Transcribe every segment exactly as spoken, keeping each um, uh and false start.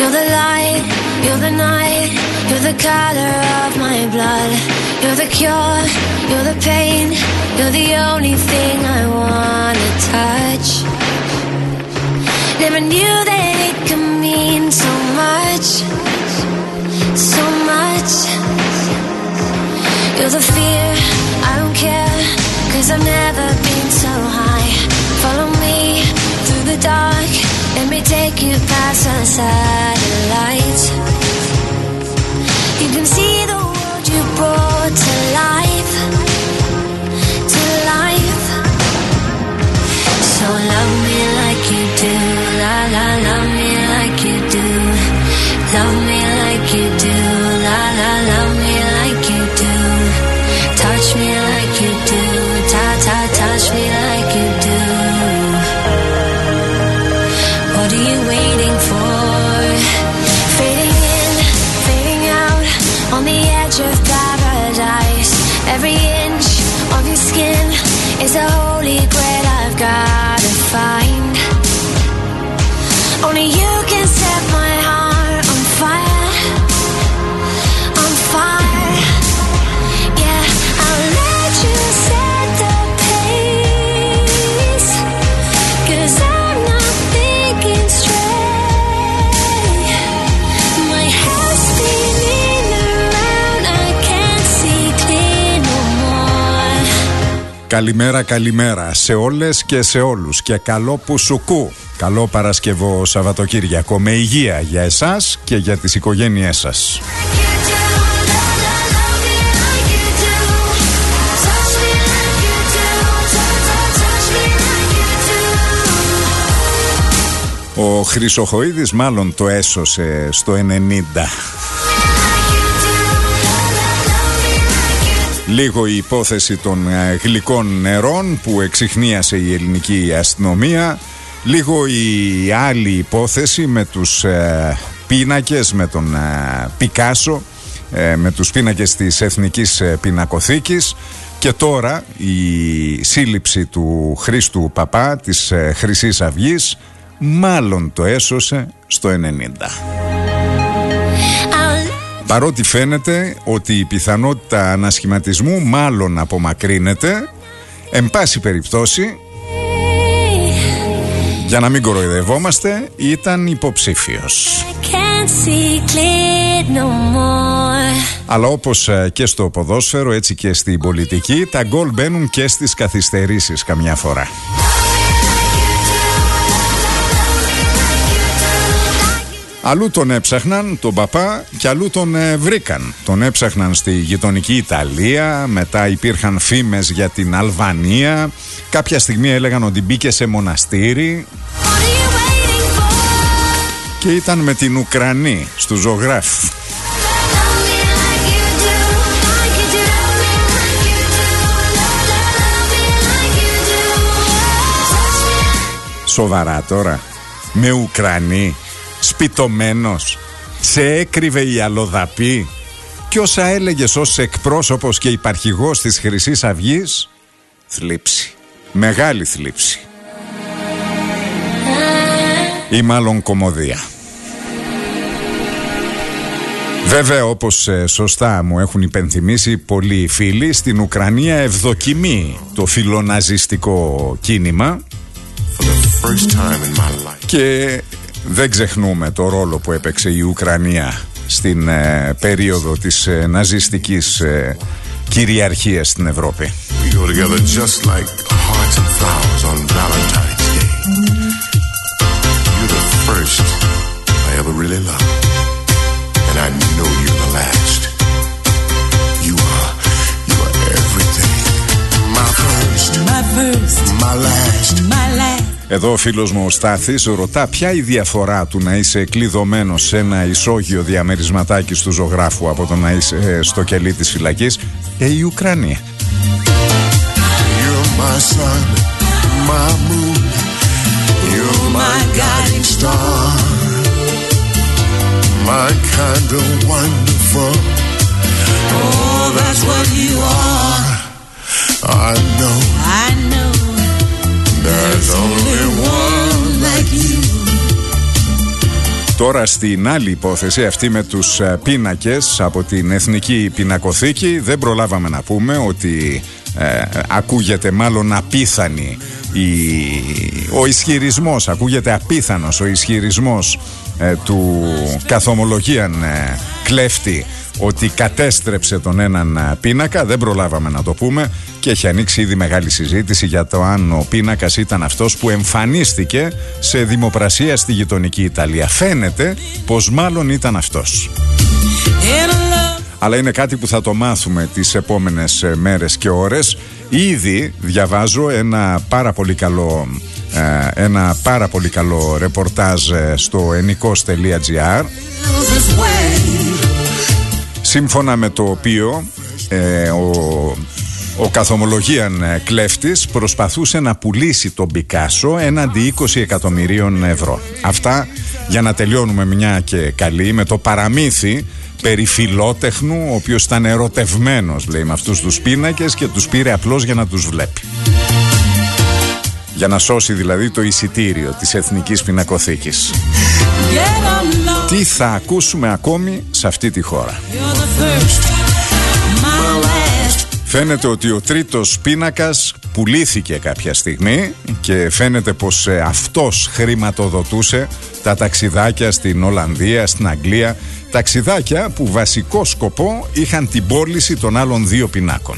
You're the light, you're the night, you're the color of my blood. You're the cure, you're the pain, you're the only thing I wanna touch. Never knew that it could mean so much, so much. You're the fear, I don't care, 'cause I've never been so high. Follow me through the dark, let me take you past the satellites. You can see the world you brought to life, to life. So love me like you do, la la, love me like you do. Love me like you do, la la, love me like you do. Touch me like you do, ta ta, touch me like you do. What are you waiting for? Fading in, fading out, on the edge of paradise. Every inch of your skin is a holy grail I've gotta find. Only you can set my heart on fire, on fire. Yeah, I'll let you set the pace, 'cause I'm not thinking straight. My head's spinning around, I can't see clear no more. Καλημέρα, καλημέρα σε όλες και σε όλους και καλό πουσουκού. Καλό Παρασκευό Σαββατοκύριακο με υγεία για εσάς και για τις οικογένειές σας. Ο Χρυσοχοΐδης μάλλον το έσωσε στο ενενήντα. Λίγο η υπόθεση των γλυκών νερών που εξιχνίασε η ελληνική αστυνομία. Λίγο η άλλη υπόθεση με τους ε, πίνακες, με τον ε, Πικάσο, ε, με τους πίνακες της Εθνικής Πινακοθήκης. Και τώρα η σύλληψη του Χρήστου Παπά της ε, Χρυσής Αυγής μάλλον το έσωσε στο ενενήντα. Παρότι φαίνεται ότι η πιθανότητα ανασχηματισμού μάλλον απομακρύνεται, εν πάση περιπτώσει, για να μην κοροϊδευόμαστε, ήταν υποψήφιος. No, αλλά όπως και στο ποδόσφαιρο, έτσι και στην πολιτική, τα γκολ μπαίνουν και στις καθυστερήσεις καμιά φορά. Αλλού τον έψαχναν τον Παπά και αλλού τον ε, βρήκαν. Τον έψαχναν στη γειτονική Ιταλία, μετά υπήρχαν φήμες για την Αλβανία. Κάποια στιγμή έλεγαν ότι μπήκε σε μοναστήρι. Και ήταν με την Ουκρανή στου ζωγράφ. Σοβαρά τώρα, με Ουκρανή, σπιτωμένος, σε έκρυβε η αλλοδαπή. Κι όσα έλεγες ως εκπρόσωπος και υπαρχηγός της Χρυσής Αυγής, θλίψη, μεγάλη θλίψη. Ή μάλλον κωμωδία. Βέβαια, όπως ε, σωστά μου έχουν υπενθυμίσει πολλοί φίλοι, στην Ουκρανία ευδοκιμεί το φιλοναζιστικό κίνημα και δεν ξεχνούμε το ρόλο που έπαιξε η Ουκρανία στην ε, περίοδο της ε, ναζιστικής ε, κυριαρχίας στην Ευρώπη. First I ever really loved, and I know you're the last. You are, you are everything. My first, my first, my last, my last. Εδώ ο φίλος μου ο Στάθης ρωτά ποια η διαφορά του να είσαι κλειδωμένος σε ένα ισόγειο διαμερισματάκι του ζωγράφου από το να είσαι ε, στο κελί της φυλακής. Ε, η Ουκρανία. You're my sun, my moon. You're my guiding star, my kind of wonderful. Oh, that's what you are. I know, I know. There's only one like you. Τώρα στην άλλη υπόθεση, αυτή με τους πίνακες από την Εθνική Πινακοθήκη, δεν προλάβαμε να πούμε ότι ε, ακούγεται μάλλον απίθανη η, ο ισχυρισμός, ακούγεται απίθανος ο ισχυρισμός ε, του καθομολογίαν ε, κλέφτη ότι κατέστρεψε τον έναν πίνακα. Δεν προλάβαμε να το πούμε και έχει ανοίξει ήδη μεγάλη συζήτηση για το αν ο πίνακας ήταν αυτός που εμφανίστηκε σε δημοπρασία στη γειτονική Ιταλία. Φαίνεται πως μάλλον ήταν αυτός. Αλλά είναι κάτι που θα το μάθουμε τις επόμενες μέρες και ώρες. Ήδη διαβάζω ένα πάρα πολύ καλό, ένα πάρα πολύ καλό ρεπορτάζ στο ενικός τελεία τζι άρ, σύμφωνα με το οποίο ε, ο, ο καθομολογίαν κλέφτης προσπαθούσε να πουλήσει τον Πικάσο έναντι είκοσι εκατομμυρίων ευρώ. Αυτά για να τελειώνουμε μια και καλή με το παραμύθι περί φιλότεχνου, ο οποίος ήταν ερωτευμένος, λέει, με αυτούς τους πίνακες και τους πήρε απλώς για να τους βλέπει. Για να σώσει δηλαδή το εισιτήριο της Εθνικής Πινακοθήκης. Τι θα ακούσουμε ακόμη σε αυτή τη χώρα? Φαίνεται ότι ο τρίτος πίνακας πουλήθηκε κάποια στιγμή και φαίνεται πως ε, αυτός χρηματοδοτούσε τα ταξιδάκια στην Ολλανδία, στην Αγγλία. Ταξιδάκια που βασικό σκοπό είχαν την πώληση των άλλων δύο πινάκων.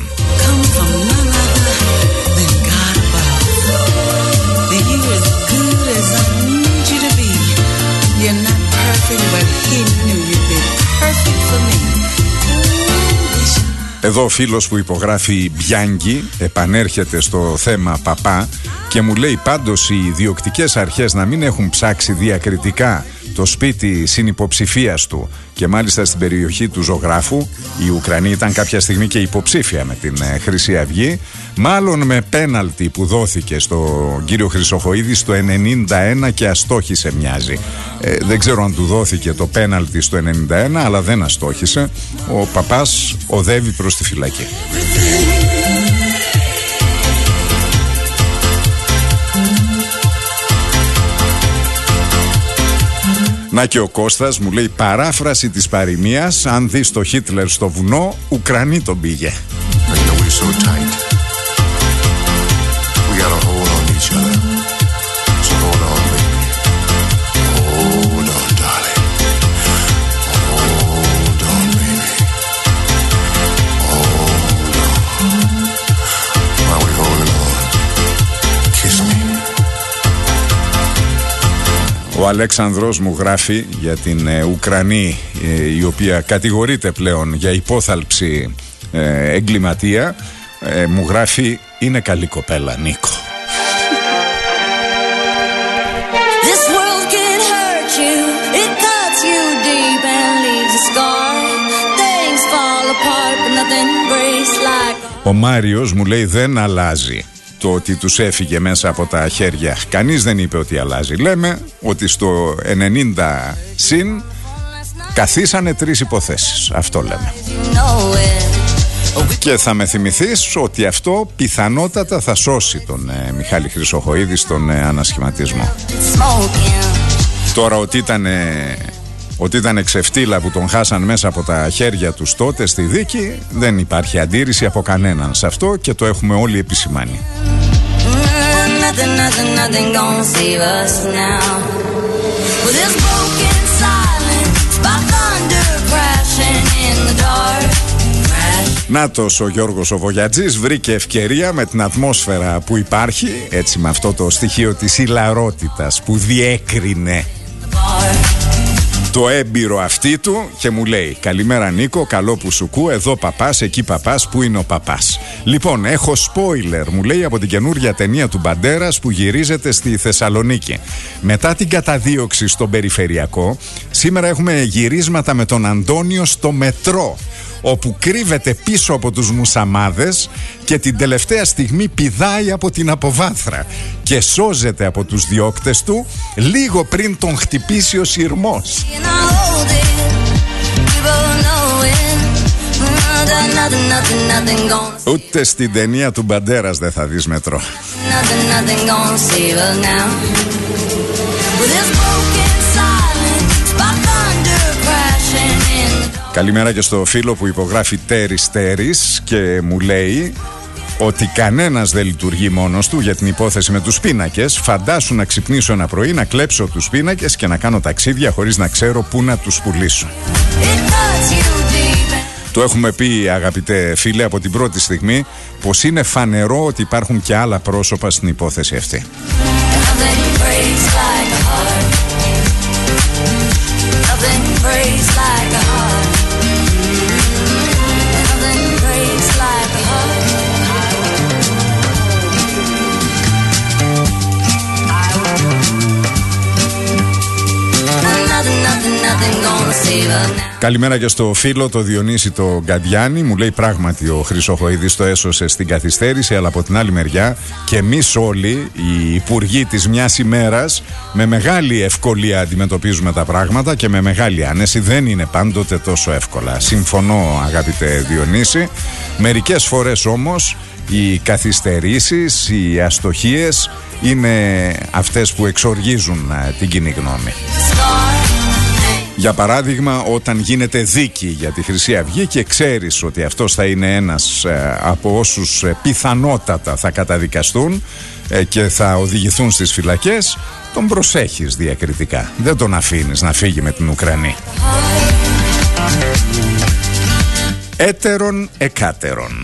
Εδώ ο φίλος που υπογράφει Μπιάνγκη επανέρχεται στο θέμα παπά και μου λέει πάντως οι ιδιοκτικές αρχές να μην έχουν ψάξει διακριτικά το σπίτι συνυποψηφίας του και μάλιστα στην περιοχή του ζωγράφου. Η Ουκρανή ήταν κάποια στιγμή και υποψήφια με την ε, Χρυσή Αυγή, μάλλον με πέναλτι που δόθηκε στον κύριο Χρυσοχοΐδη στο ενενήντα ένα και αστόχησε, μοιάζει. Ε, δεν ξέρω αν του δόθηκε το πέναλτι στο ενενήντα ένα, αλλά δεν αστόχησε. Ο παπάς οδεύει προς τη φυλακή. Να και ο Κώστας μου λέει παράφραση της παροιμίας, αν δεις το Χίτλερ στο βουνό, Ουκρανή τον πήγε. Ο Αλέξανδρος μου γράφει για την ε, Ουκρανή ε, η οποία κατηγορείται πλέον για υπόθαλψη ε, εγκληματία. ε, μου γράφει είναι καλή κοπέλα, Νίκο. Ο Μάριος μου λέει δεν αλλάζει το ότι τους έφυγε μέσα από τα χέρια. Κανείς δεν είπε ότι αλλάζει. Λέμε ότι στο ενενήντα συν καθίσανε τρεις υποθέσεις. Αυτό λέμε. Και θα με θυμηθείς ότι αυτό πιθανότατα θα σώσει τον ε, Μιχάλη Χρυσοχοΐδη στον ε, ανασχηματισμό. Τώρα ότι ήταν ε, ότι ήταν ξεφτύλα που τον χάσαν μέσα από τα χέρια τους τότε στη δίκη, δεν υπάρχει αντίρρηση από κανέναν σε αυτό και το έχουμε όλοι επισημάνει. Νάτος ο Γιώργος ο Βογιατζής βρήκε ευκαιρία με την ατμόσφαιρα που υπάρχει, έτσι με αυτό το στοιχείο της ηλαρότητας που διέκρινε το έμπειρο αυτή του και μου λέει καλημέρα Νίκο, καλό που σου κού, εδώ παπάς, εκεί παπάς, πού είναι ο παπάς. Λοιπόν, έχω spoiler, μου λέει, από την καινούργια ταινία του Μπαντέρας που γυρίζεται στη Θεσσαλονίκη. Μετά την καταδίωξη στον περιφερειακό, σήμερα έχουμε γυρίσματα με τον Αντώνιο στο μετρό, όπου κρύβεται πίσω από τους μουσαμάδες και την τελευταία στιγμή πηδάει από την αποβάθρα και σώζεται από τους διώκτες του λίγο πριν τον χτυπήσει ο σειρμός. Ούτε στην ταινία του Μπαντέρας δεν θα δεις μετρό. Καλημέρα και στο φίλο που υπογράφει Τέρις Τέρις και μου λέει ότι κανένας δεν λειτουργεί μόνος του για την υπόθεση με τους πίνακες. Φαντάσου να ξυπνήσω ένα πρωί, να κλέψω τους πίνακες και να κάνω ταξίδια χωρίς να ξέρω πού να τους πουλήσω. Το έχουμε πει, αγαπητέ φίλε, από την πρώτη στιγμή πως είναι φανερό ότι υπάρχουν και άλλα πρόσωπα στην υπόθεση αυτή. Καλημέρα και στο φίλο το Διονύση το Γκαντιάνη. Μου λέει πράγματι ο Χρυσοχοίδης το έσωσε στην καθυστέρηση, αλλά από την άλλη μεριά και εμείς όλοι οι υπουργοί της μιας ημέρας με μεγάλη ευκολία αντιμετωπίζουμε τα πράγματα και με μεγάλη άνεση. Δεν είναι πάντοτε τόσο εύκολα. Συμφωνώ, αγαπητέ Διονύση. Μερικές φορές όμως οι καθυστερήσεις, οι αστοχίες είναι αυτές που εξοργίζουν την κοινή γνώμη. Για παράδειγμα, όταν γίνεται δίκη για τη Χρυσή Αυγή και ξέρεις ότι αυτός θα είναι ένας ε, από όσους ε, πιθανότατα θα καταδικαστούν ε, και θα οδηγηθούν στις φυλακές, τον προσέχεις διακριτικά. Δεν τον αφήνεις να φύγει με την Ουκρανία. Έτερον εκάτερον.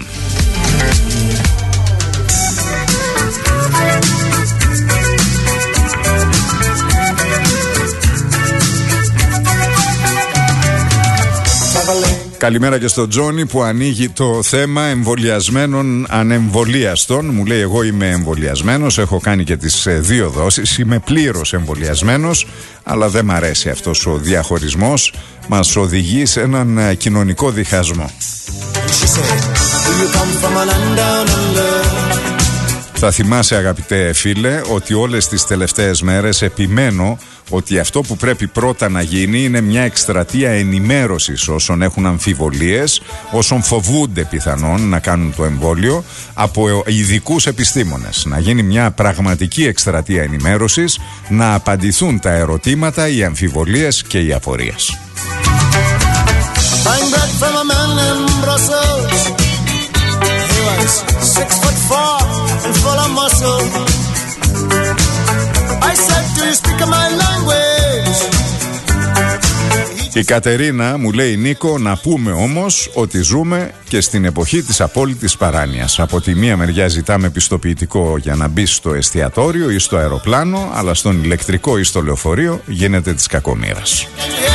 Καλημέρα και στον Τζόνι που ανοίγει το θέμα εμβολιασμένων ανεμβολίαστων. Μου λέει εγώ είμαι εμβολιασμένος, έχω κάνει και τις δύο δόσεις, είμαι πλήρως εμβολιασμένος, αλλά δεν μ' αρέσει αυτός ο διαχωρισμός, μας οδηγεί σε έναν κοινωνικό διχασμό. Θα θυμάσαι, αγαπητέ φίλε, ότι όλες τις τελευταίες μέρες επιμένω ότι αυτό που πρέπει πρώτα να γίνει είναι μια εκστρατεία ενημέρωσης όσων έχουν αμφιβολίες, όσων φοβούνται πιθανόν να κάνουν το εμβόλιο, από ειδικούς επιστήμονες. Να γίνει μια πραγματική εκστρατεία ενημέρωσης, να απαντηθούν τα ερωτήματα, οι αμφιβολίες και οι απορίες. Six foot four and full of muscle. I said, do you speak my language? Η Κατερίνα μου λέει, Νίκο, να πούμε όμως ότι ζούμε και στην εποχή της απόλυτης παράνοιας. Από τη μία μεριά ζητάμε πιστοποιητικό για να μπει στο εστιατόριο ή στο αεροπλάνο, αλλά στον ηλεκτρικό ή στο λεωφορείο γίνεται της κακομοίρας.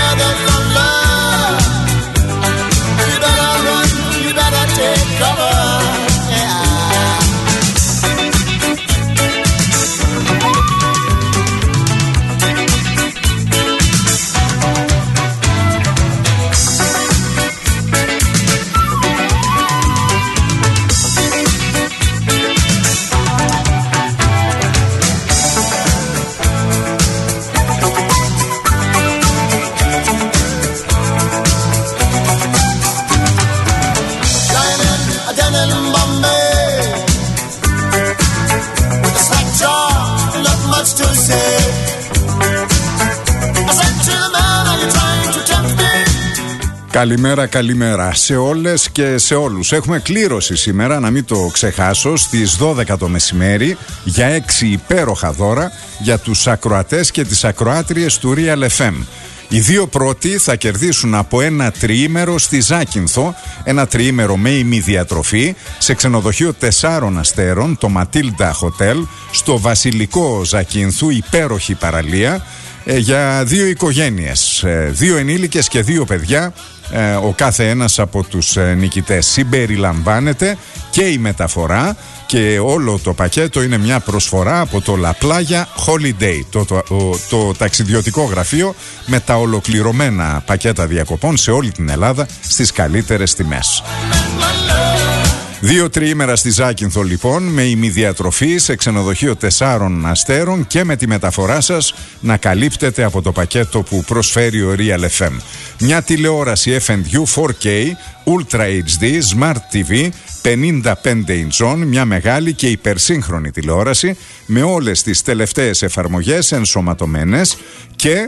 Καλημέρα, καλημέρα σε όλες και σε όλους. Έχουμε κλήρωση σήμερα, να μην το ξεχάσω, στις δώδεκα το μεσημέρι για έξι υπέροχα δώρα για τους ακροατές και τις ακροάτριες του Real εφ εμ. Οι δύο πρώτοι θα κερδίσουν από ένα τριήμερο στη Ζάκυνθο, ένα τριήμερο με ημιδιατροφή σε ξενοδοχείο τεσσάρων αστέρων, το Matilda Hotel, στο Βασιλικό Ζακύνθου, υπέροχη παραλία, ε, για δύο οικογένειες, ε, δύο ενήλικες και δύο παιδιά. Ε, ο κάθε ένας από τους ε, νικητές συμπεριλαμβάνεται και η μεταφορά, και όλο το πακέτο είναι μια προσφορά από το La Playa Holiday, το, το, το, το ταξιδιωτικό γραφείο με τα ολοκληρωμένα πακέτα διακοπών σε όλη την Ελλάδα στις καλύτερες τιμές. Δύο τριήμερα στη Ζάκυνθο λοιπόν, με ημιδιατροφή σε ξενοδοχείο τεσσάρων αστέρων και με τη μεταφορά σας να καλύπτεται από το πακέτο που προσφέρει ο Real εφ εμ. Μια τηλεόραση εφ εντ γιου φορ κέι, Ultra έιτς ντι, Smart τι βι, πενήντα πέντε ιντσών, μια μεγάλη και υπερσύγχρονη τηλεόραση με όλες τις τελευταίες εφαρμογές ενσωματωμένες και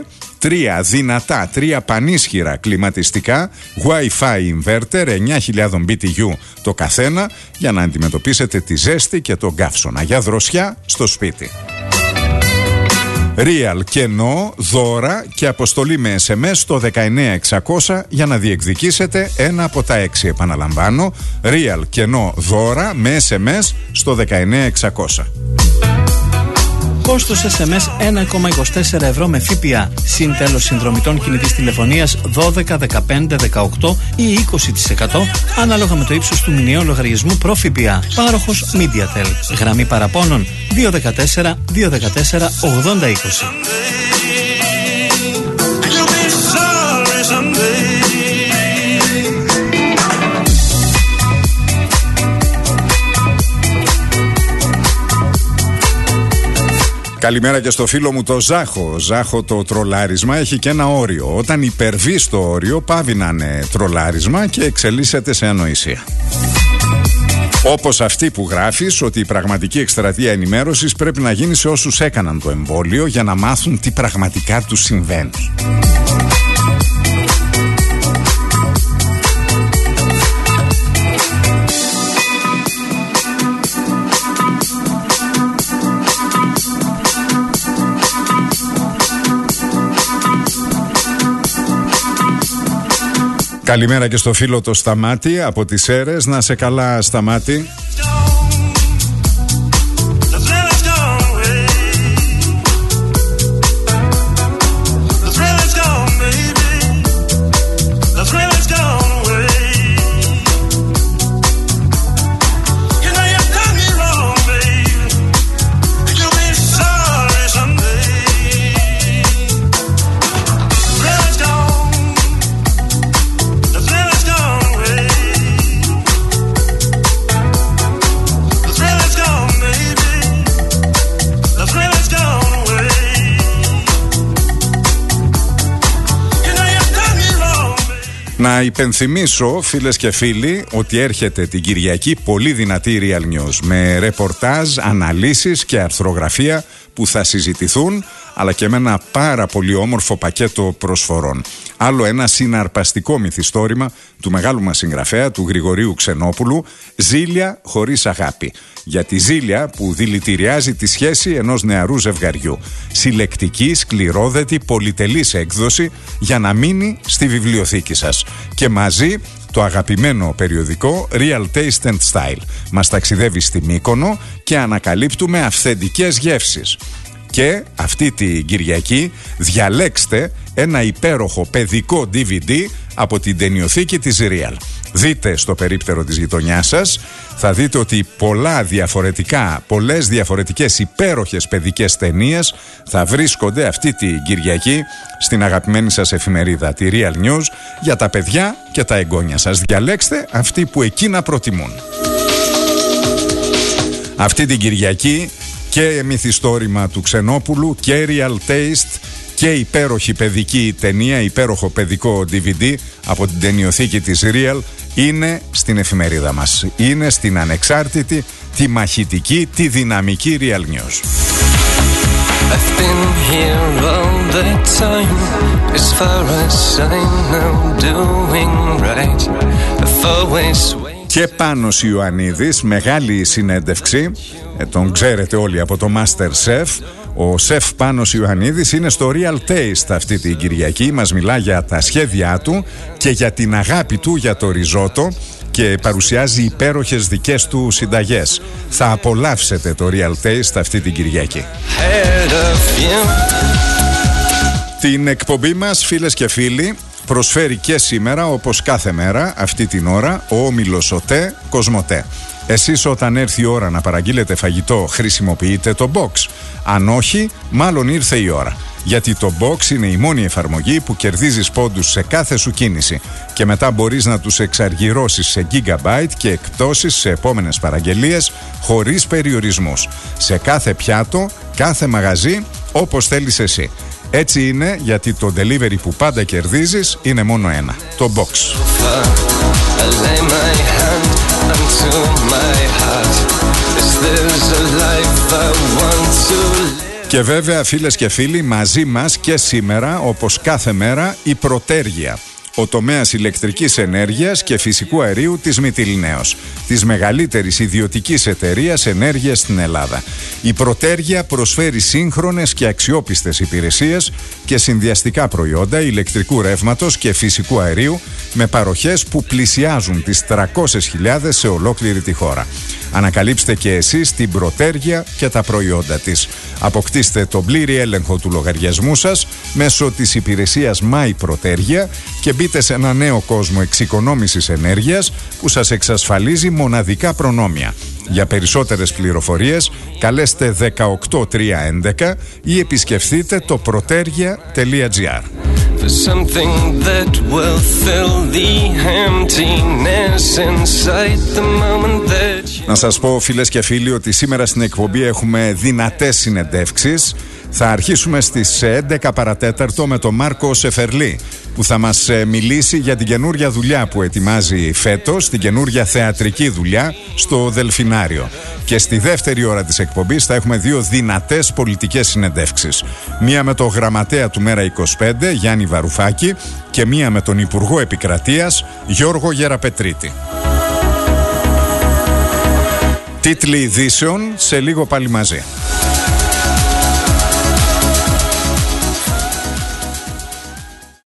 τρία δυνατά, τρία πανίσχυρα κλιματιστικά Wi-Fi inverter εννιά χιλιάδες μπι τι γιου το καθένα για να αντιμετωπίσετε τη ζέστη και τον καύσωνα για δροσιά στο σπίτι. Real κενό, δώρα και αποστολή με ες εμ ες στο δεκαεννιά εξακόσια για να διεκδικήσετε ένα από τα έξι. Επαναλαμβάνω, Real κενό, δώρα με ες εμ ες στο δεκαεννιά εξακόσια. Κόστος ες εμ ες ένα κόμμα είκοσι τέσσερα ευρώ με ΦΠΑ. Συν τέλος συνδρομητών κινητής τηλεφωνίας δώδεκα, δεκαπέντε, δεκαοκτώ ή είκοσι τοις εκατό ανάλογα με το ύψος του μηνιαίου λογαριασμού προ ΦΠΑ. Πάροχος MediaTel. Γραμμή παραπώνων δύο ένα τέσσερα, δύο ένα τέσσερα, ογδόντα είκοσι. Καλημέρα και στο φίλο μου το Ζάχο. Ζάχο, το τρολάρισμα έχει και ένα όριο. Όταν υπερβεί το όριο, πάβει να είναι τρολάρισμα και εξελίσσεται σε ανοησία. Όπως αυτή που γράφεις ότι η πραγματική εκστρατεία ενημέρωσης πρέπει να γίνει σε όσους έκαναν το εμβόλιο για να μάθουν τι πραγματικά τους συμβαίνει. Καλημέρα και στο φίλο το Σταμάτη από τις Σέρρες. Να σε καλά, Σταμάτη. Να υπενθυμίσω, φίλες και φίλοι, ότι έρχεται την Κυριακή πολύ δυνατή Real News με ρεπορτάζ, αναλύσεις και αρθρογραφία που θα συζητηθούν, αλλά και με ένα πάρα πολύ όμορφο πακέτο προσφορών. Άλλο ένα συναρπαστικό μυθιστόρημα του μεγάλου μας συγγραφέα, του Γρηγορίου Ξενόπουλου, «Ζήλια χωρίς αγάπη». Για τη ζήλια που δηλητηριάζει τη σχέση ενός νεαρού ζευγαριού. Συλλεκτική, σκληρόδετη, πολυτελής έκδοση για να μείνει στη βιβλιοθήκη σας. Και μαζί το αγαπημένο περιοδικό Real Taste and Style. Μας ταξιδεύει στη Μύκονο και ανακαλύπτουμε αυθεντικές γεύσεις. Και αυτή την Κυριακή διαλέξτε ένα υπέροχο παιδικό ντι βι ντι από την ταινιοθήκη της Real. Δείτε στο περίπτερο της γειτονιάς σας, θα δείτε ότι πολλά διαφορετικά, πολλές διαφορετικές υπέροχες παιδικές ταινίες θα βρίσκονται αυτή την Κυριακή στην αγαπημένη σας εφημερίδα, τη Real News, για τα παιδιά και τα εγγόνια σας. Διαλέξτε αυτή που εκείνα προτιμούν. Αυτή την Κυριακή και μυθιστόρημα του Ξενόπουλου και Real Taste και υπέροχη παιδική ταινία, υπέροχο παιδικό ντι βι ντι από την ταινιοθήκη της Real είναι στην εφημερίδα μας. Είναι στην ανεξάρτητη, τη μαχητική, τη δυναμική Real News. I've been here all the time, as far as I know, doing right. I've always... Και Πάνος Ιωαννίδης, μεγάλη συνέντευξη, ε, τον ξέρετε όλοι από το MasterChef. Ο σεφ Πάνος Ιωαννίδης είναι στο Real Taste αυτή την Κυριακή. Μας μιλά για τα σχέδιά του και για την αγάπη του για το ριζότο και παρουσιάζει υπέροχες δικές του συνταγές. Θα απολαύσετε το Real Taste αυτή την Κυριακή. Την εκπομπή μας, φίλες και φίλοι, προσφέρει και σήμερα, όπως κάθε μέρα αυτή την ώρα, ο όμιλος ΟΤΕ Κοσμοτέ. Εσείς όταν έρθει η ώρα να παραγγείλετε φαγητό χρησιμοποιείτε το box. Αν όχι, μάλλον ήρθε η ώρα. Γιατί το box είναι η μόνη εφαρμογή που κερδίζεις πόντους σε κάθε σου κίνηση και μετά μπορείς να τους εξαργυρώσεις σε gigabyte και εκπτώσεις σε επόμενες παραγγελίες χωρίς περιορισμούς. Σε κάθε πιάτο, κάθε μαγαζί, όπως θέλεις εσύ. Έτσι είναι γιατί το delivery που πάντα κερδίζεις είναι μόνο ένα, το box. Και Και βέβαια, φίλες και φίλοι, μαζί μας και σήμερα, όπως κάθε μέρα, η Πρωτέργεια, ο τομέας ηλεκτρικής ενέργειας και φυσικού αερίου της Μυτιληναίος, της μεγαλύτερης ιδιωτικής εταιρείας ενέργειας στην Ελλάδα. Η Πρωτέργεια προσφέρει σύγχρονες και αξιόπιστες υπηρεσίες και συνδυαστικά προϊόντα ηλεκτρικού ρεύματος και φυσικού αερίου με παροχές που πλησιάζουν τις τριακόσιες χιλιάδες σε ολόκληρη τη χώρα. Ανακαλύψτε και εσείς την Πρωτέργεια και τα προϊόντα της. Αποκτήστε τον πλήρη έλεγχο του λογαριασμού σας μέσω της υπηρεσίας My Πρωτέργεια και μπείτε σε ένα νέο κόσμο εξοικονόμησης ενέργειας που σας εξασφαλίζει μοναδικά προνόμια. Για περισσότερες πληροφορίες καλέστε δεκαοκτώ τριακόσια έντεκα ή επισκεφθείτε το protergia τελεία gr. Να σας πω, φίλες και φίλοι, ότι σήμερα στην εκπομπή έχουμε δυνατές συνεντεύξεις. Θα αρχίσουμε στις έντεκα παρατέταρτο με τον Μάρκο Σεφερλή, που θα μας μιλήσει για την καινούρια δουλειά που ετοιμάζει φέτος, την καινούρια θεατρική δουλειά στο Δελφινάριο. Και στη δεύτερη ώρα της εκπομπής θα έχουμε δύο δυνατές πολιτικές συνεντεύξεις. Μία με τον γραμματέα του Μέρα είκοσι πέντε, Γιάννη Βαρουφάκη, και μία με τον Υπουργό Επικρατείας, Γιώργο Γεραπετρίτη. Τίτλοι ειδήσεων σε λίγο πάλι μαζί.